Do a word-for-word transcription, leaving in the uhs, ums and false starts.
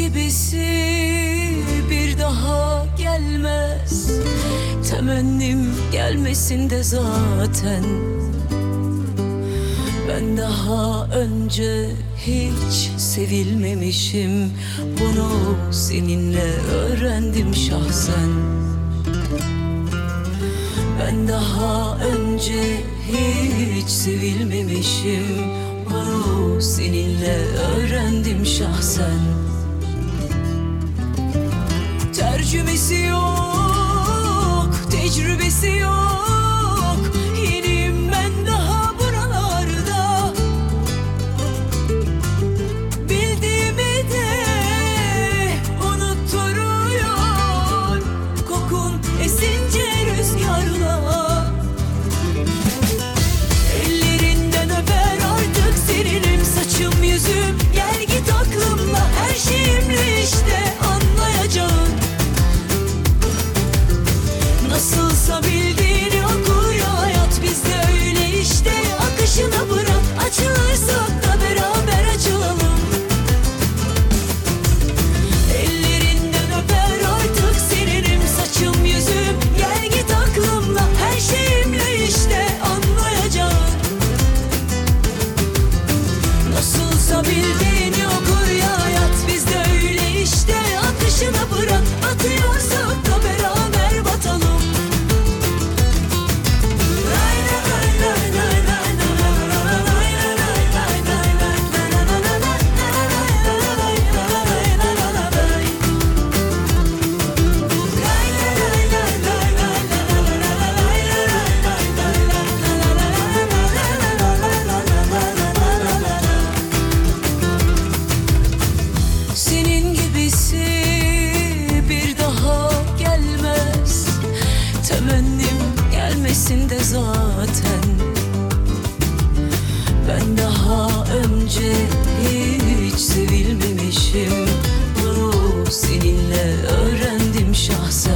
gibisi bir daha gelmez. Temennim gelmesin de zaten. Ben daha önce hiç sevilmemişim. Bunu seninle öğrendim şahsen. Ben daha önce hiç sevilmemişim. Bunu seninle öğrendim şahsen. Tercümesi yok, tecrübesi yok. Yeniyim ben daha buralarda. Bildiğimi de unutturuyor kokun esince rüzgarla. Ellerinden öper artık seninim saçım yüzüm. Gel git aklımla her şeyimle işte anlayacağın. Nasılsa bildiğini oku ya hayat, bizde öyle işte. Akışına bırak, açılırsak da beraber açılalım. Ellerinden öper artık seninim saçım yüzüm. Gel git aklımla her şeyimle işte anlayacağın. Nasılsa bildiğini oku ya hayat, bizde öyle işte. Akışına bırak, batıyorsak da beraber batalım. Senin gibisi bir daha gelmez. Temennim gelmesin de zaten. Ben daha önce hiç sevilmemişim. Bunu seninle öğrendim şahsen.